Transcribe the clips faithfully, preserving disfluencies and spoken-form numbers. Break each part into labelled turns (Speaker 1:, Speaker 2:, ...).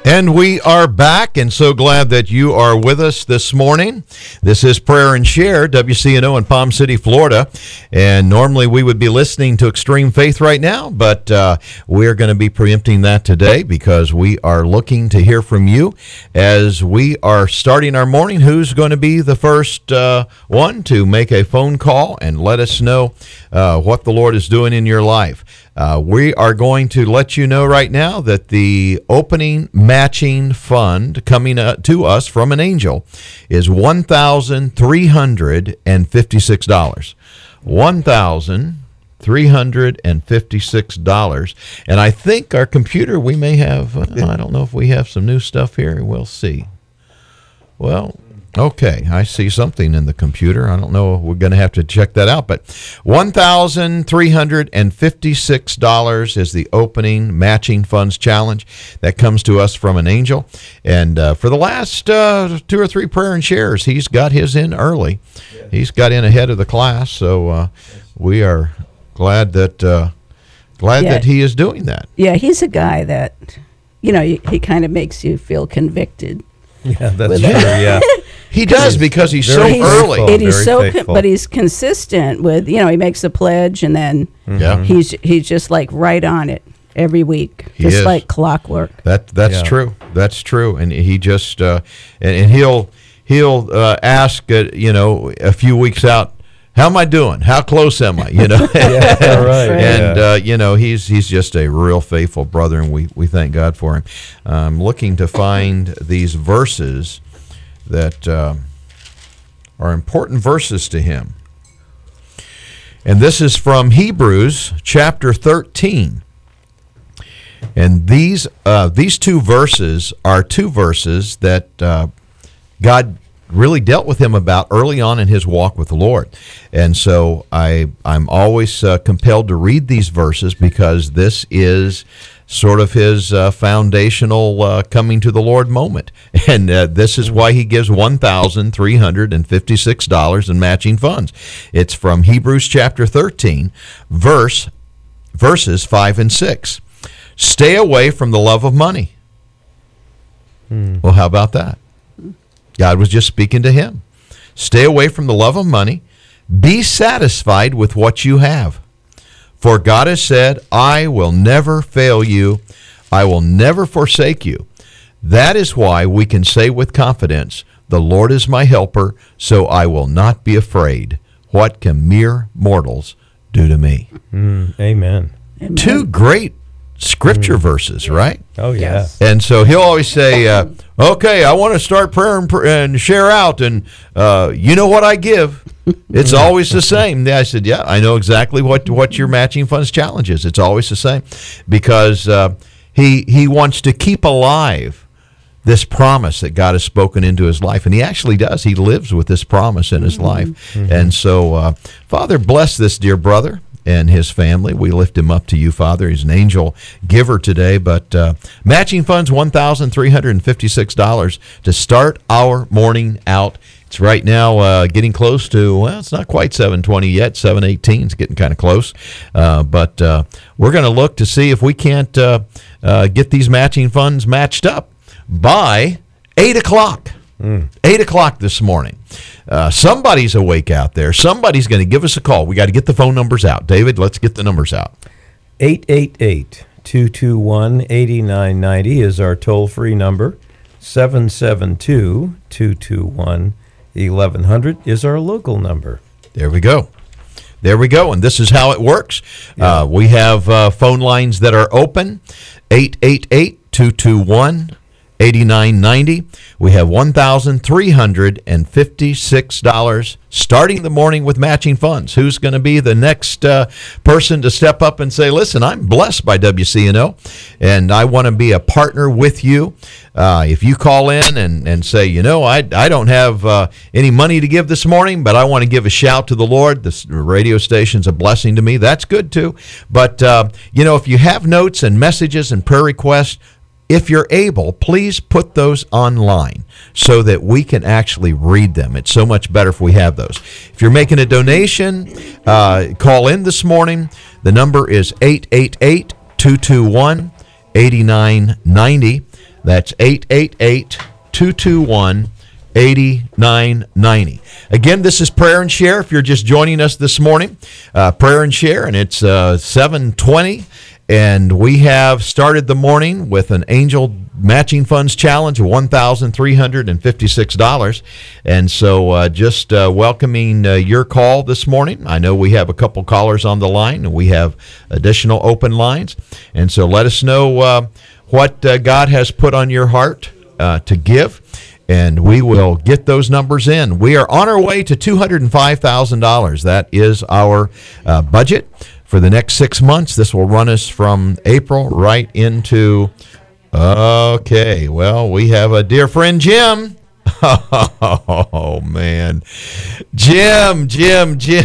Speaker 1: And we are back, and so glad that you are with us this morning. This is Prayer and Share, W C N O in Palm City, Florida. And normally we would be listening to Extreme Faith right now, but uh, we're going to be preempting that today because we are looking to hear from you as we are starting our morning. Who's going to be the first uh, one to make a phone call and let us know uh, what the Lord is doing in your life? Uh, we are going to let you know right now that the opening matching fund coming uh, to us from an angel is one thousand three hundred fifty-six dollars. one thousand three hundred fifty-six dollars. And I think our computer, we may have, uh, I don't know if we have some new stuff here. We'll see. Well, okay, I see something in the computer. I don't know. We're going to have to check that out. But one thousand three hundred fifty-six dollars is the opening matching funds challenge that comes to us from an angel. And uh, for the last uh, two or three prayer and shares, he's got his in early. Yes. He's got in ahead of the class. So uh, yes. we are glad that uh, glad yeah. that he is doing that.
Speaker 2: Yeah, he's a guy that, you know, he, he kind of makes you feel convicted.
Speaker 3: Yeah, that's true. Yeah,
Speaker 1: he does because he's so
Speaker 2: he's,
Speaker 1: early.
Speaker 2: It is so, con- but he's consistent with, you know, he makes a pledge and then
Speaker 1: yeah.
Speaker 2: he's he's just like right on it every week,
Speaker 1: he
Speaker 2: just
Speaker 1: is.
Speaker 2: like clockwork.
Speaker 1: That that's
Speaker 3: yeah.
Speaker 1: true. That's true. And he just uh, and, and he'll he'll uh, ask, uh, you know, a few weeks out, how am I doing? How close am I? You know,
Speaker 3: yeah, right.
Speaker 1: And
Speaker 3: yeah.
Speaker 1: uh, you know, he's he's just a real faithful brother, and we, we thank God for him. I'm looking to find these verses that uh, are important verses to him, and this is from Hebrews chapter thirteen. And these uh, these two verses are two verses that uh, God really dealt with him about early on in his walk with the Lord. And so I, I'm always uh, compelled to read these verses because this is sort of his uh, foundational uh, coming to the Lord moment. And uh, this is why he gives one thousand three hundred fifty-six dollars in matching funds. It's from Hebrews chapter thirteen, verse verses five and six. Stay away from the love of money. Hmm. Well, how about that? God was just speaking to him. Stay away from the love of money. Be satisfied with what you have. For God has said, I will never fail you. I will never forsake you. That is why we can say with confidence, the Lord is my helper, so I will not be afraid. What can mere mortals do to me?
Speaker 3: Mm, amen.
Speaker 2: Amen.
Speaker 1: Two great scripture mm. verses, right?
Speaker 3: Oh, yeah.
Speaker 2: Yes.
Speaker 1: And so he'll always say, uh, okay, I want to start prayer and, pr- and share out, and uh, you know what I give. It's always the same. I said, yeah, I know exactly what, what your matching funds challenge is. It's always the same because uh, he he wants to keep alive this promise that God has spoken into his life. And he actually does. He lives with this promise in his mm-hmm. life. Mm-hmm. And so, uh, Father, bless this dear brother and his family. We lift him up to you, Father. He's an angel giver today, but uh, matching funds, one thousand three hundred fifty-six dollars to start our morning out. It's right now uh, getting close to, well, it's not quite seven twenty yet. seven eighteen is getting kind of close. Uh, but uh, we're going to look to see if we can't uh, uh, get these matching funds matched up by eight o'clock. Mm. eight o'clock this morning. Uh, somebody's awake out there. Somebody's going to give us a call. We got to get the phone numbers out. David, let's get the numbers out.
Speaker 3: eight eight eight, two two one, eight nine nine zero is our toll-free number. seven seven two, two two one, eleven hundred is our local number.
Speaker 1: There we go. There we go. And this is how it works. Yeah. Uh, we have uh, phone lines that are open, eight eight eight, two two one, eight nine nine zero. We have one thousand three hundred fifty-six dollars starting the morning with matching funds. Who's going to be the next uh, person to step up and say, listen, I'm blessed by W C N O, and I want to be a partner with you. Uh, if you call in and, and say, you know, I, I don't have uh, any money to give this morning, but I want to give a shout to the Lord. This radio station's a blessing to me. That's good, too. But, uh, you know, if you have notes and messages and prayer requests, if you're able, please put those online so that we can actually read them. It's so much better if we have those. If you're making a donation, uh, call in this morning. The number is eight eight eight, two two one, eight nine nine zero. That's eight eight eight, two two one, eight nine nine zero. Again, this is Prayer and Share. If you're just joining us this morning, uh, Prayer and Share, and it's uh, seven twenty, and we have started the morning with an Angel Matching Funds Challenge of one thousand three hundred fifty-six dollars. And so uh, just uh, welcoming uh, your call this morning. I know we have a couple callers on the line, and we have additional open lines. And so let us know uh, what uh, God has put on your heart uh, to give, and we will get those numbers in. We are on our way to two hundred five thousand dollars. That is our uh, budget for the next six months. This will run us from April right into... Okay, well, we have a dear friend, Jim. Oh, man. Jim, Jim, Jim.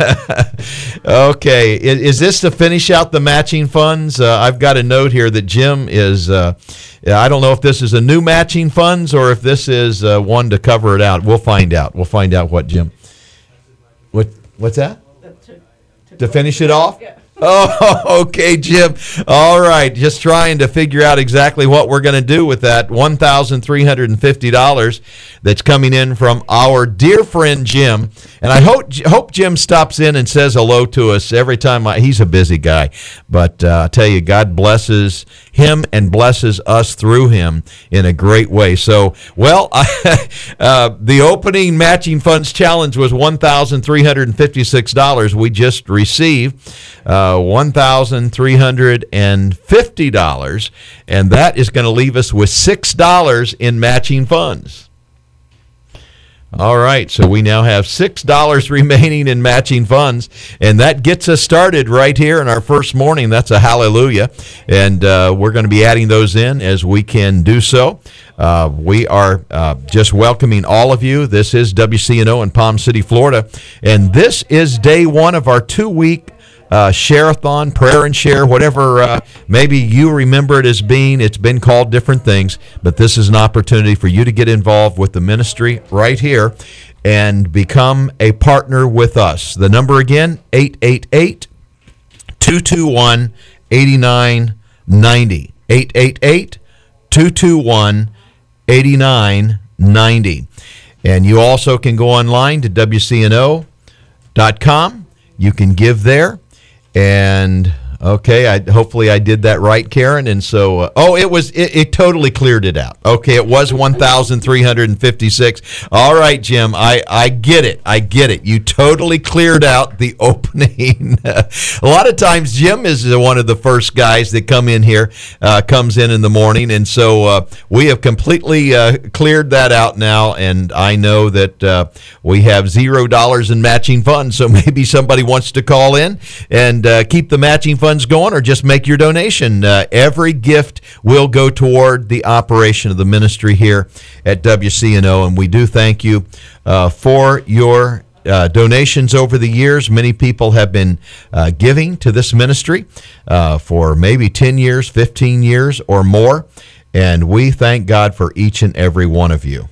Speaker 1: Okay, is, is this to finish out the matching funds? Uh, I've got a note here that Jim is, uh, I don't know if this is a new matching funds or if this is uh, one to cover it out. We'll find out. We'll find out what, Jim. What? What's that? To, to, to finish it off? Yeah. Oh, okay, Jim. All right, just trying to figure out exactly what we're going to do with that one thousand three hundred fifty dollars that's coming in from our dear friend Jim. And I hope hope Jim stops in and says hello to us every time. I, he's a busy guy, but uh, I tell you, God blesses him and blesses us through him in a great way. So, well, I, uh, the opening Matching Funds Challenge was one thousand three hundred fifty-six dollars. We just received uh, one thousand three hundred fifty dollars, and that is going to leave us with six dollars in matching funds. All right, so we now have six dollars remaining in matching funds, and that gets us started right here in our first morning. That's a hallelujah, and uh, we're going to be adding those in as we can do so. Uh, we are uh, just welcoming all of you. This is W C N O in Palm City, Florida, and this is day one of our two-week Uh, share-a-thon, prayer and share, whatever uh, maybe you remember it as being. It's been called different things, but this is an opportunity for you to get involved with the ministry right here and become a partner with us. The number again, eight eight eight, two two one, eight nine nine zero. eight eight eight, two two one, eight nine nine zero. And you also can go online to W C N O dot com. You can give there. And okay, I hopefully I did that right, Karen. And so, uh, oh, it was it, it totally cleared it out. Okay, it was one thousand three hundred fifty-six. All right, Jim, I I get it, I get it. You totally cleared out the opening. A lot of times, Jim is one of the first guys that come in here, uh, comes in in the morning, and so uh, we have completely uh, cleared that out now. And I know that uh, we have zero dollars in matching funds. So maybe somebody wants to call in and uh, keep the matching funds going, or just make your donation. Uh, every gift will go toward the operation of the ministry here at W C N O, and we do thank you uh, for your uh, donations over the years. Many people have been uh, giving to this ministry uh, for maybe ten years, fifteen years, or more, and we thank God for each and every one of you.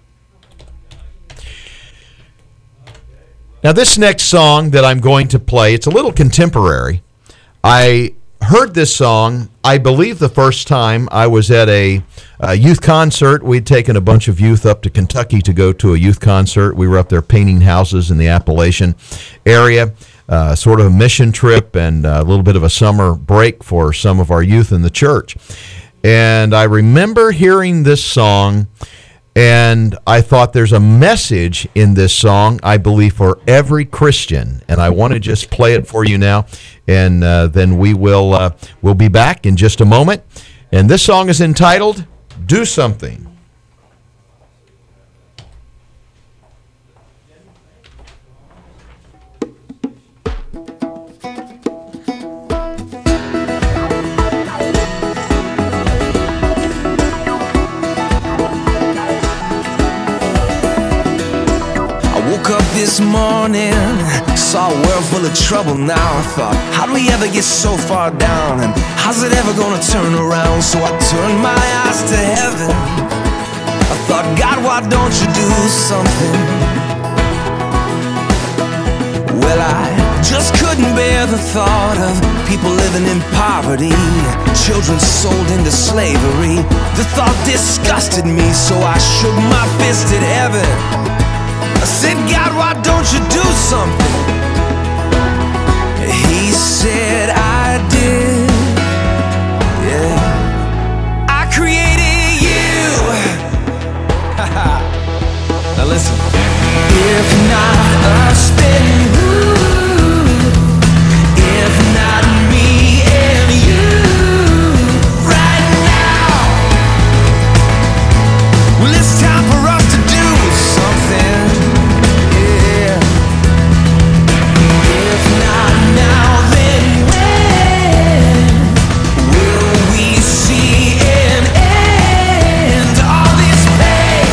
Speaker 1: Now, this next song that I'm going to play, it's a little contemporary. I heard this song, I believe, the first time I was at a, a youth concert. We'd taken a bunch of youth up to Kentucky to go to a youth concert. We were up there painting houses in the Appalachian area, uh, sort of a mission trip and a little bit of a summer break for some of our youth in the church. And I remember hearing this song, and I thought there's a message in this song, I believe, for every Christian. And I want to just play it for you now, and uh, then we will uh, we'll be back in just a moment. And this song is entitled, Do Something.
Speaker 4: Woke up this morning, saw a world full of trouble now. I thought, how do we ever get so far down? And how's it ever gonna turn around? So I turned my eyes to heaven. I thought, God, why don't you do something? Well, I Just couldn't bear the thought of people living in poverty, children sold into slavery. The thought disgusted me, so I shook my fist at heaven. I said, God, why don't you do something? He said, I did. Yeah, I created you. Now listen. If not us, then who? If not me and you, right now. Well, it's time for us to do something. Yeah. If not now, then when will we see an end to all this pain?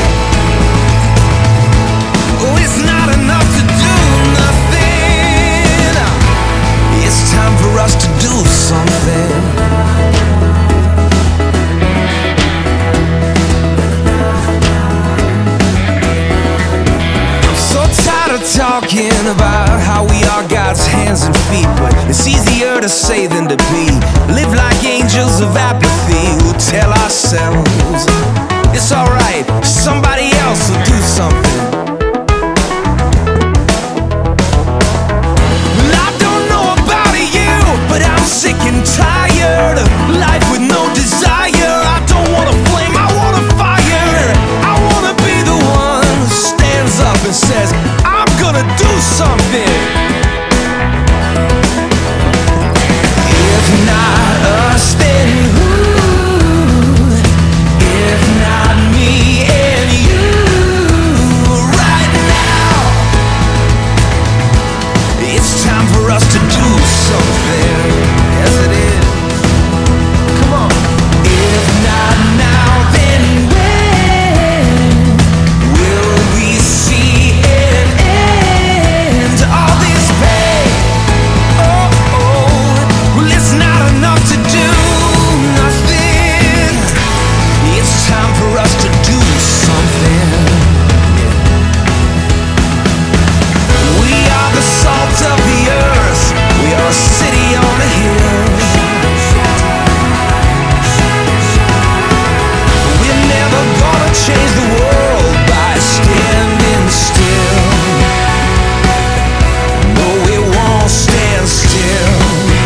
Speaker 4: Oh, it's not enough to do nothing. It's time for us to do something. I'm so tired of talking about how we are God's hands and feet, but it's easier to say than to be. Live like angels of apathy who tell ourselves it's alright, somebody else will do something. Well, I don't know about you, but I'm sick and tired of life with no desire. I don't want a flame, I want a fire. I want to be the one who stands up and says, I'm gonna do something. If not us, then who? If not me and you, right now. It's time for us to do something. Yes, it is. Come on. If not now, then when will we see an end to all this pain? Oh, oh. Well, it's not enough to do nothing. It's time for us to do something. We are the salt of the earth. We are a city on a hill. We're never gonna change the world by standing still. No, we won't stand still.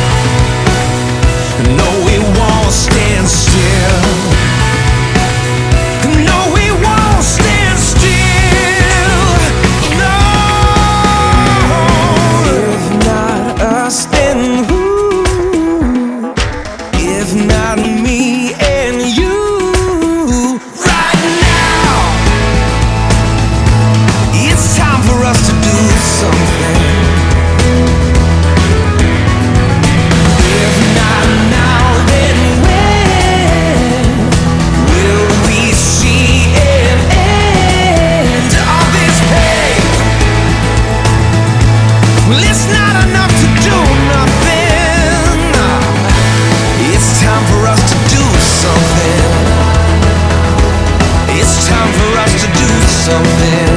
Speaker 4: No, we won't stand still. No, we won't stand still. No. If not us, then who? If not me and you, right now. It's time for us to do something. If not now, then when will we see an end to all this pain? Well, it's not enough to do nothing. It's time for us to do something. It's time for us to do something.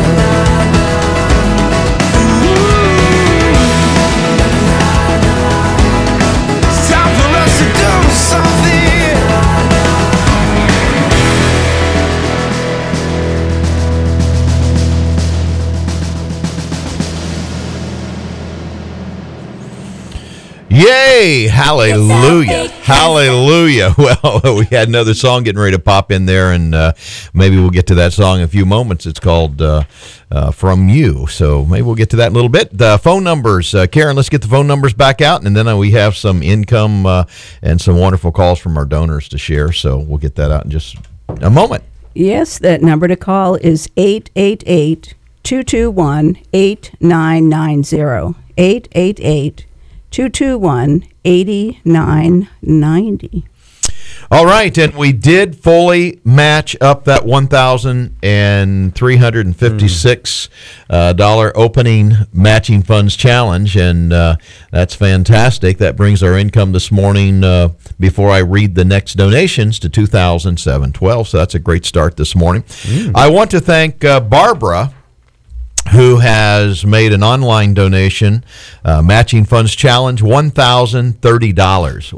Speaker 4: It's time for us to do something.
Speaker 1: Yay! Hallelujah! Hallelujah! Well, we had another song getting ready to pop in there, and uh, maybe we'll get to that song in a few moments. It's called uh, uh, From You, so maybe we'll get to that in a little bit. The phone numbers, uh, Karen, let's get the phone numbers back out, and then uh, we have some income uh, and some wonderful calls from our donors to share, so we'll get that out in just a moment.
Speaker 2: Yes, that number to call is eight eight eight, two two one, eight nine nine zero. eight eight eight, two two one, eight nine nine zero.
Speaker 1: All right, and we did fully match up that one thousand three hundred fifty-six dollars uh, opening matching funds challenge, and uh, that's fantastic. That brings our income this morning, uh, before I read the next donations, to two thousand seven hundred twelve dollars, so that's a great start this morning. Mm. I want to thank uh, Barbara who has made an online donation, uh, Matching Funds Challenge, one thousand thirty dollars.